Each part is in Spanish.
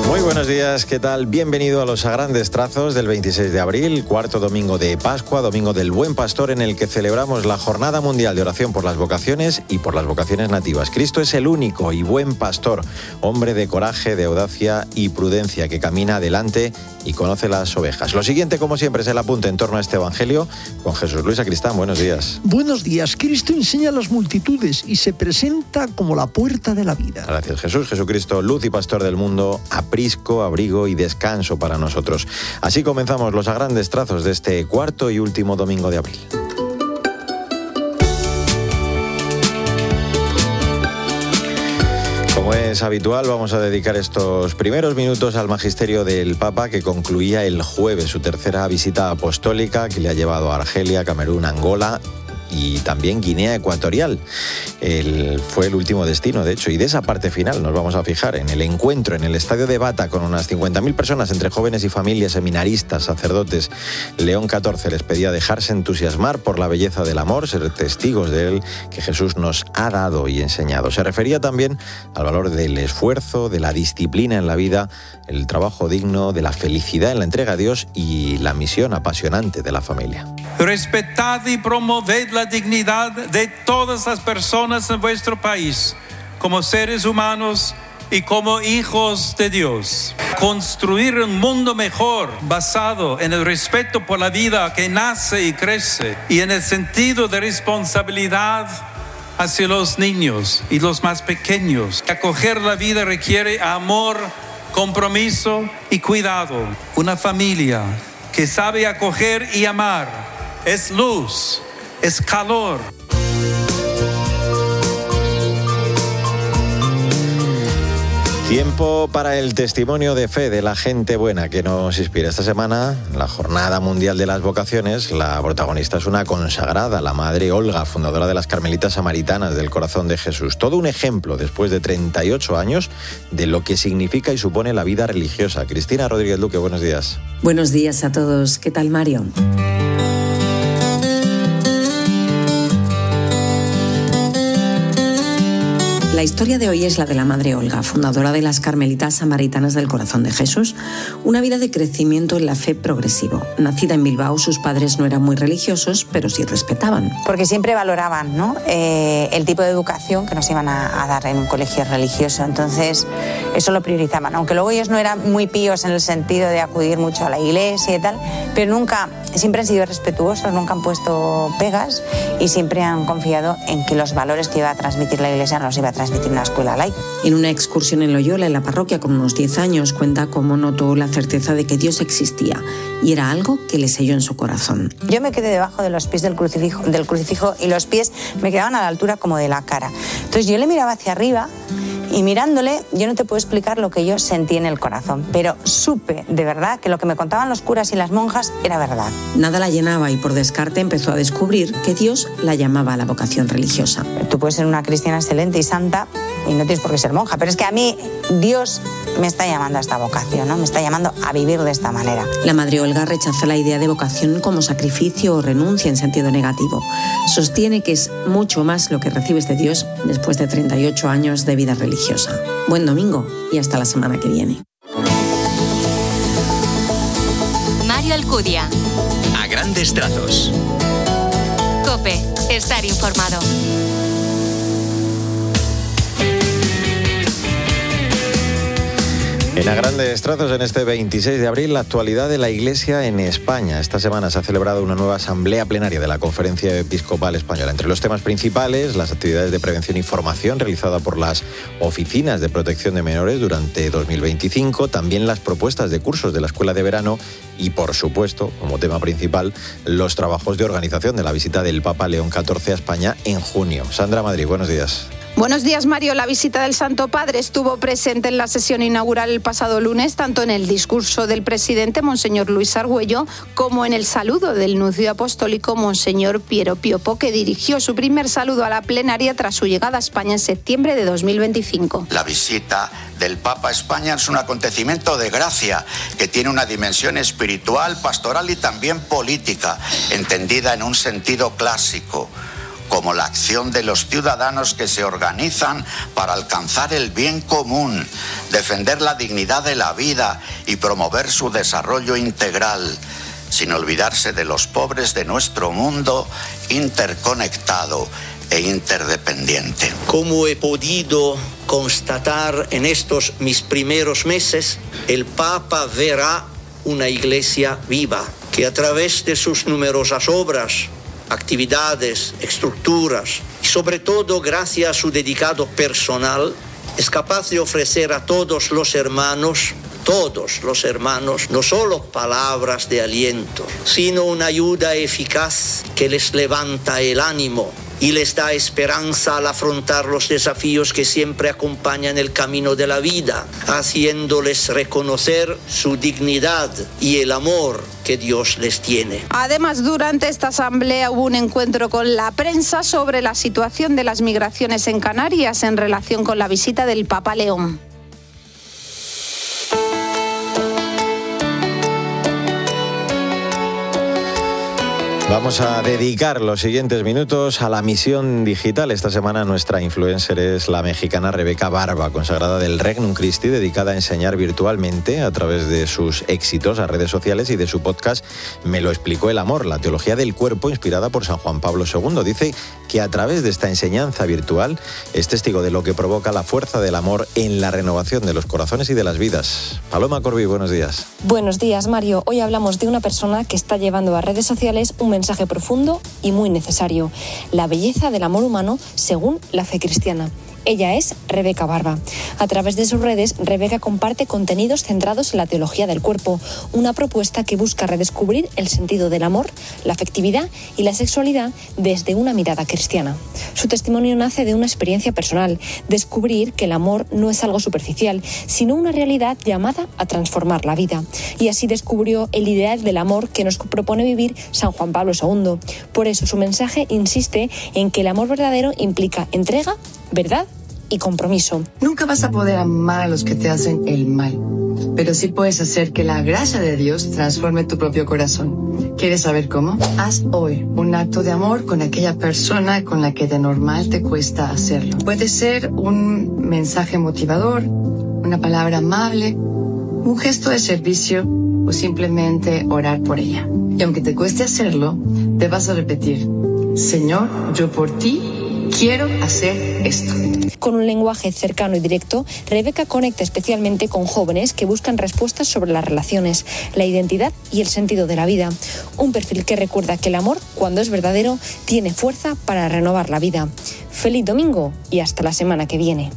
Muy buenos días, ¿qué tal? Bienvenido a los A Grandes Trazos del 26 de abril, cuarto domingo de Pascua, domingo del Buen Pastor, en el que celebramos la Jornada Mundial de Oración por las Vocaciones y por las Vocaciones Nativas. Cristo es el único y buen pastor, hombre de coraje, de audacia y prudencia, que camina adelante y conoce las ovejas. Lo siguiente, como siempre, es el apunte en torno a este Evangelio con Jesús Luis Sacristán. Buenos días. Buenos días. Cristo enseña a las multitudes y se presenta como la puerta de la vida. Gracias, Jesús. Jesucristo, luz y pastor del mundo, aprisco, abrigo y descanso para nosotros. Así comenzamos los A Grandes Trazos de este cuarto y último domingo de abril. Como es habitual, vamos a dedicar estos primeros minutos al magisterio del Papa, que concluía el jueves su tercera visita apostólica, que le ha llevado a Argelia, Camerún, Angola y también Guinea Ecuatorial. Fue el último destino, de hecho, y de esa parte final nos vamos a fijar en el encuentro en el estadio de Bata con unas 50.000 personas entre jóvenes y familias, seminaristas, sacerdotes. León XIV les pedía dejarse entusiasmar por la belleza del amor, ser testigos de él, que Jesús nos ha dado y enseñado. Se refería también al valor del esfuerzo, de la disciplina en la vida, el trabajo digno, de la felicidad en la entrega a Dios y la misión apasionante de la familia. Respetad y promoved la dignidad de todas las personas en vuestro país, como seres humanos y como hijos de Dios. Construir un mundo mejor, basado en el respeto por la vida que nace y crece, y en el sentido de responsabilidad hacia los niños y los más pequeños. Acoger la vida requiere amor, compromiso y cuidado. Una familia que sabe acoger y amar es luz, es calor. Tiempo para el testimonio de fe de la gente buena que nos inspira. Esta semana, en la Jornada Mundial de las Vocaciones, la protagonista es una consagrada, la Madre Olga, fundadora de las Carmelitas Samaritanas del Corazón de Jesús. Todo un ejemplo, después de 38 años, de lo que significa y supone la vida religiosa. Cristina Rodríguez Luque, buenos días. Buenos días a todos. ¿Qué tal, Mario? La historia de hoy es la de la Madre Olga, fundadora de las Carmelitas Samaritanas del Corazón de Jesús. Una vida de crecimiento en la fe progresivo. Nacida en Bilbao, sus padres no eran muy religiosos, pero sí respetaban. Porque siempre valoraban, ¿no?, el tipo de educación que nos iban a dar en un colegio religioso. Entonces, eso lo priorizaban. Aunque luego ellos no eran muy píos en el sentido de acudir mucho a la iglesia y tal, pero siempre han sido respetuosos, nunca han puesto pegas y siempre han confiado en que los valores que iba a transmitir la iglesia no los iba a transmitir una escuela laica. En una excursión en Loyola, en la parroquia, con unos 10 años, cuenta cómo notó la certeza de que Dios existía y era algo que le selló en su corazón. Yo me quedé debajo de los pies del crucifijo y los pies me quedaban a la altura como de la cara. Entonces yo le miraba hacia arriba y mirándole, yo no te puedo explicar lo que yo sentí en el corazón, pero supe de verdad que lo que me contaban los curas y las monjas era verdad. Nada la llenaba y por descarte empezó a descubrir que Dios la llamaba a la vocación religiosa. Tú puedes ser una cristiana excelente y santa y no tienes por qué ser monja, pero es que a mí Dios me está llamando a esta vocación, ¿no? Me está llamando a vivir de esta manera. La Madre Olga rechaza la idea de vocación como sacrificio o renuncia en sentido negativo. Sostiene que es mucho más lo que recibes de Dios después de 38 años de vida religiosa. Buen domingo y hasta la semana que viene. Mario Alcudia. A Grandes Trazos. COPE. Estar informado. En A Grandes Trazos, en este 26 de abril, la actualidad de la Iglesia en España. Esta semana se ha celebrado una nueva asamblea plenaria de la Conferencia Episcopal Española. Entre los temas principales, las actividades de prevención y formación realizadas por las oficinas de protección de menores durante 2025, también las propuestas de cursos de la Escuela de Verano y, por supuesto, como tema principal, los trabajos de organización de la visita del Papa León XIV a España en junio. Sandra Madrid, buenos días. Buenos días, Mario. La visita del Santo Padre estuvo presente en la sesión inaugural el pasado lunes, tanto en el discurso del presidente, Monseñor Luis Argüello, como en el saludo del nuncio apostólico, Monseñor Piero Piopo, que dirigió su primer saludo a la plenaria tras su llegada a España en septiembre de 2025. La visita del Papa a España es un acontecimiento de gracia que tiene una dimensión espiritual, pastoral y también política, entendida en un sentido clásico. como la acción de los ciudadanos que se organizan para alcanzar el bien común, defender la dignidad de la vida y promover su desarrollo integral, sin olvidarse de los pobres de nuestro mundo interconectado e interdependiente. Como he podido constatar en estos mis primeros meses, el Papa verá una iglesia viva, que a través de sus numerosas obras, actividades, estructuras y sobre todo gracias a su dedicado personal, es capaz de ofrecer a todos los hermanos, no solo palabras de aliento, sino una ayuda eficaz que les levanta el ánimo y les da esperanza al afrontar los desafíos que siempre acompañan el camino de la vida, haciéndoles reconocer su dignidad y el amor que Dios les tiene. Además, durante esta asamblea hubo un encuentro con la prensa sobre la situación de las migraciones en Canarias en relación con la visita del Papa León. Vamos a dedicar los siguientes minutos a la misión digital. Esta semana nuestra influencer es la mexicana Rebeca Barba, consagrada del Regnum Christi, dedicada a enseñar virtualmente a través de sus éxitos a redes sociales y de su podcast Me lo explicó el amor, la teología del cuerpo inspirada por San Juan Pablo II. Dice que a través de esta enseñanza virtual es testigo de lo que provoca la fuerza del amor en la renovación de los corazones y de las vidas. Paloma Corbí, buenos días. Buenos días, Mario. Hoy hablamos de una persona que está llevando a redes sociales un mensaje profundo y muy necesario: la belleza del amor humano según la fe cristiana. Ella es Rebeca Barba. A través de sus redes, Rebeca comparte contenidos centrados en la teología del cuerpo, una propuesta que busca redescubrir el sentido del amor, la afectividad y la sexualidad desde una mirada cristiana. Su testimonio nace de una experiencia personal, descubrir que el amor no es algo superficial, sino una realidad llamada a transformar la vida. Y así descubrió el ideal del amor que nos propone vivir San Juan Pablo II. Por eso su mensaje insiste en que el amor verdadero implica entrega, verdad y compromiso. Nunca vas a poder amar a los que te hacen el mal, pero sí puedes hacer que la gracia de Dios transforme tu propio corazón. ¿Quieres saber cómo? Haz hoy un acto de amor con aquella persona con la que de normal te cuesta hacerlo. Puede ser un mensaje motivador, una palabra amable, un gesto de servicio o simplemente orar por ella. Y aunque te cueste hacerlo, te vas a repetir: Señor, yo por ti quiero hacer esto. Con un lenguaje cercano y directo, Rebeca conecta especialmente con jóvenes que buscan respuestas sobre las relaciones, la identidad y el sentido de la vida. Un perfil que recuerda que el amor, cuando es verdadero, tiene fuerza para renovar la vida. Feliz domingo y hasta la semana que viene.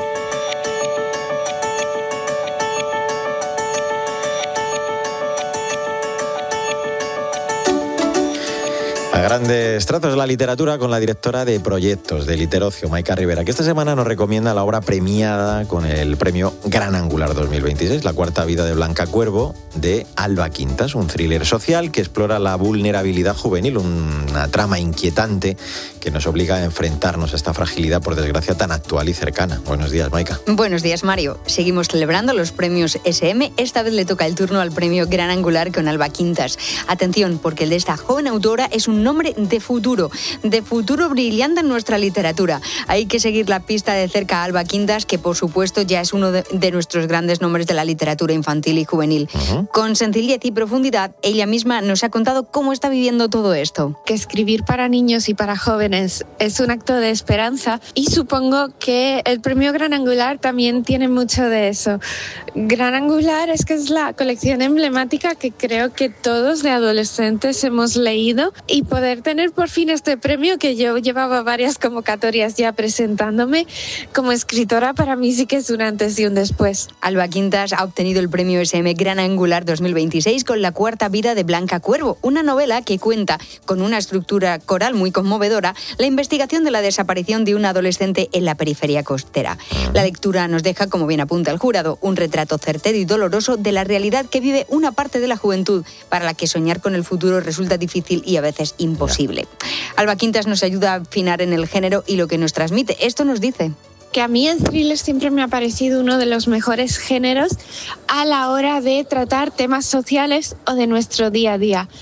A grandes trazos de la literatura con la directora de proyectos de Literocio, Maika Rivera, que esta semana nos recomienda la obra premiada con el premio Gran Angular 2026, La cuarta vida de Blanca Cuervo, de Alba Quintas, un thriller social que explora la vulnerabilidad juvenil, una trama inquietante que nos obliga a enfrentarnos a esta fragilidad, por desgracia, tan actual y cercana. Buenos días, Maika. Buenos días, Mario. Seguimos celebrando los premios SM. Esta vez le toca el turno al premio Gran Angular con Alba Quintas. Atención, porque el de esta joven autora es un nombre de futuro brillante en nuestra literatura. Hay que seguir la pista de cerca a Alba Quintas, que por supuesto ya es uno de nuestros grandes nombres de la literatura infantil y juvenil. Con sencillez y profundidad, ella misma nos ha contado cómo está viviendo todo esto. Que escribir para niños y para jóvenes es un acto de esperanza, y supongo que el premio Gran Angular también tiene mucho de eso. Gran Angular es que es la colección emblemática que creo que todos de adolescentes hemos leído, y poder tener por fin este premio, que yo llevaba varias convocatorias ya presentándome como escritora, para mí sí que es un antes y un después. Alba Quintas ha obtenido el premio SM Gran Angular 2026 con La cuarta vida de Blanca Cuervo, una novela que cuenta con una estructura coral muy conmovedora la investigación de la desaparición de un adolescente en la periferia costera. La lectura nos deja, como bien apunta el jurado, un retrato certero y doloroso de la realidad que vive una parte de la juventud, para la que soñar con el futuro resulta difícil y a veces imposible. Alba Quintas nos ayuda a afinar en el género y lo que nos transmite. Esto nos dice: que a mí el thriller siempre me ha parecido uno de los mejores géneros a la hora de tratar temas sociales o de nuestro día a día.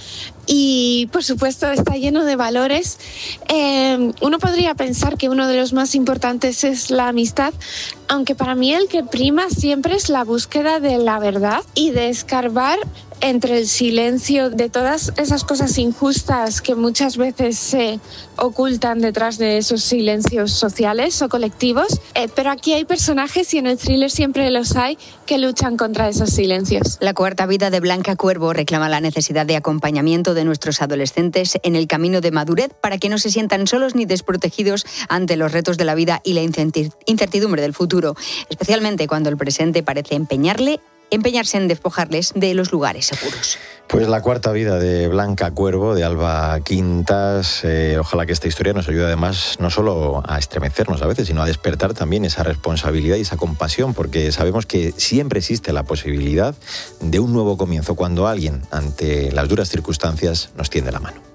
y por supuesto está lleno de valores. Uno podría pensar que uno de los más importantes es la amistad, aunque para mí el que prima siempre es la búsqueda de la verdad y de escarbar entre el silencio de todas esas cosas injustas que muchas veces se ocultan detrás de esos silencios sociales o colectivos. Pero aquí hay personajes, y en el thriller siempre los hay, que luchan contra esos silencios. La cuarta vida de Blanca Cuervo reclama la necesidad de acompañamiento de nuestros adolescentes en el camino de madurez para que no se sientan solos ni desprotegidos ante los retos de la vida y la incertidumbre del futuro, especialmente cuando el presente parece empeñarse en despojarles de los lugares seguros. Pues la cuarta vida de Blanca Cuervo, de Alba Quintas. Ojalá que esta historia nos ayude además no solo a estremecernos a veces, sino a despertar también esa responsabilidad y esa compasión, porque sabemos que siempre existe la posibilidad de un nuevo comienzo cuando alguien, ante las duras circunstancias, nos tiende la mano.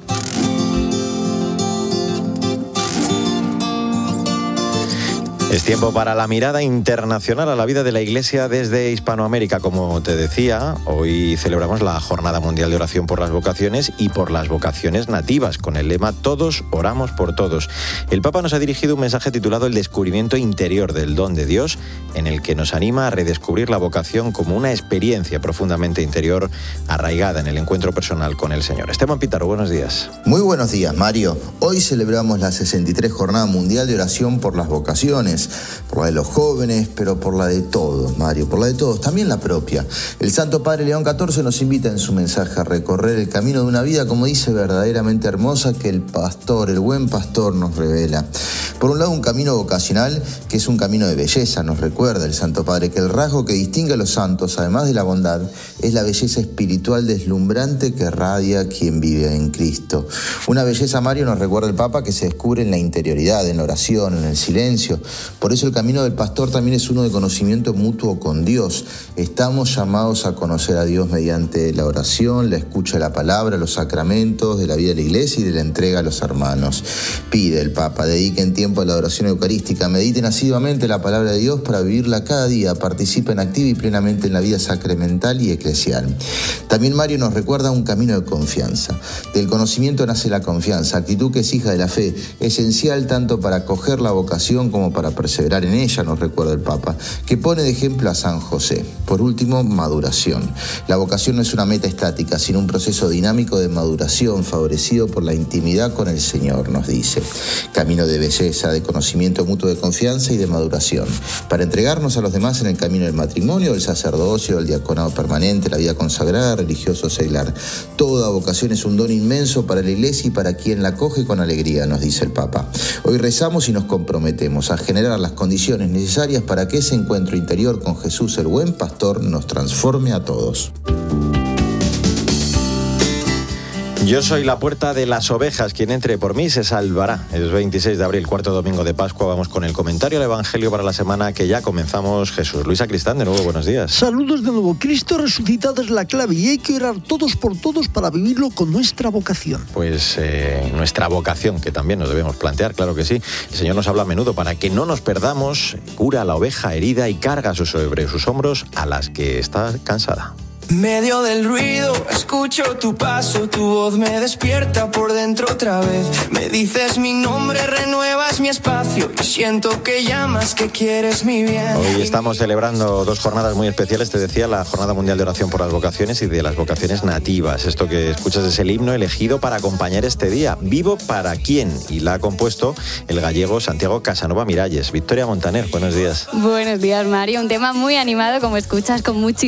Es tiempo para la mirada internacional a la vida de la Iglesia desde Hispanoamérica. Como te decía, hoy celebramos la Jornada Mundial de Oración por las Vocaciones y por las vocaciones nativas, con el lema Todos oramos por todos. El Papa nos ha dirigido un mensaje titulado El descubrimiento interior del don de Dios, en el que nos anima a redescubrir la vocación como una experiencia profundamente interior, arraigada en el encuentro personal con el Señor. Esteban Pítaro, buenos días. Muy buenos días, Mario. Hoy celebramos la 63 Jornada Mundial de Oración por las Vocaciones, por la de los jóvenes, pero por la de todos, Mario, por la de todos, también la propia. El Santo Padre León XIV nos invita en su mensaje a recorrer el camino de una vida, como dice, verdaderamente hermosa, que el pastor, el buen pastor, nos revela. Por un lado, un camino vocacional, que es un camino de belleza. Nos recuerda el Santo Padre que el rasgo que distingue a los santos, además de la bondad, es la belleza espiritual deslumbrante que radia quien vive en Cristo. Una belleza, Mario, nos recuerda el Papa, que se descubre en la interioridad, en la oración, en el silencio. Por eso el camino del pastor también es uno de conocimiento mutuo con Dios. Estamos llamados a conocer a Dios mediante la oración, la escucha de la palabra, los sacramentos de la vida de la Iglesia y de la entrega a los hermanos. Pide el Papa, dediquen tiempo a la adoración eucarística, mediten asiduamente la palabra de Dios para vivirla cada día, participen activa y plenamente en la vida sacramental y eclesial. También Mario nos recuerda un camino de confianza. Del conocimiento nace la confianza, actitud que es hija de la fe, esencial tanto para acoger la vocación como para perseverar en ella, nos recuerda el Papa, que pone de ejemplo a San José. Por último, maduración. La vocación no es una meta estática, sino un proceso dinámico de maduración favorecido por la intimidad con el Señor, nos dice. Camino de belleza, de conocimiento mutuo, de confianza y de maduración, para entregarnos a los demás en el camino del matrimonio, del sacerdocio, del diaconado permanente, la vida consagrada, religioso, seglar. Toda vocación es un don inmenso para la Iglesia y para quien la acoge con alegría, nos dice el Papa. Hoy rezamos y nos comprometemos a generar las condiciones necesarias para que ese encuentro interior con Jesús, el buen pastor, nos transforme a todos. Yo soy la puerta de las ovejas, quien entre por mí se salvará. Es 26 de abril, cuarto domingo de Pascua. Vamos con el comentario del Evangelio para la semana que ya comenzamos. Jesús Luis Sacristán, de nuevo, buenos días. Saludos de nuevo. Cristo resucitado es la clave y hay que orar todos por todos para vivirlo con nuestra vocación. Pues nuestra vocación, que también nos debemos plantear, claro que sí. El Señor nos habla a menudo para que no nos perdamos, cura a la oveja herida y carga sobre sus hombros a las que está cansada. Medio del ruido, escucho tu paso, tu voz me despierta por dentro otra vez. Me dices mi nombre, renuevas mi espacio y siento que llamas, que quieres mi bien. Hoy estamos celebrando dos jornadas muy especiales, te decía, la Jornada Mundial de Oración por las Vocaciones y de las Vocaciones Nativas. Esto que escuchas es el himno elegido para acompañar este día. ¿Vivo para quién? Y la ha compuesto el gallego Santiago Casanova Miralles. Victoria Montaner, buenos días. Buenos días, Mario. Un tema muy animado, como escuchas, con muchísimo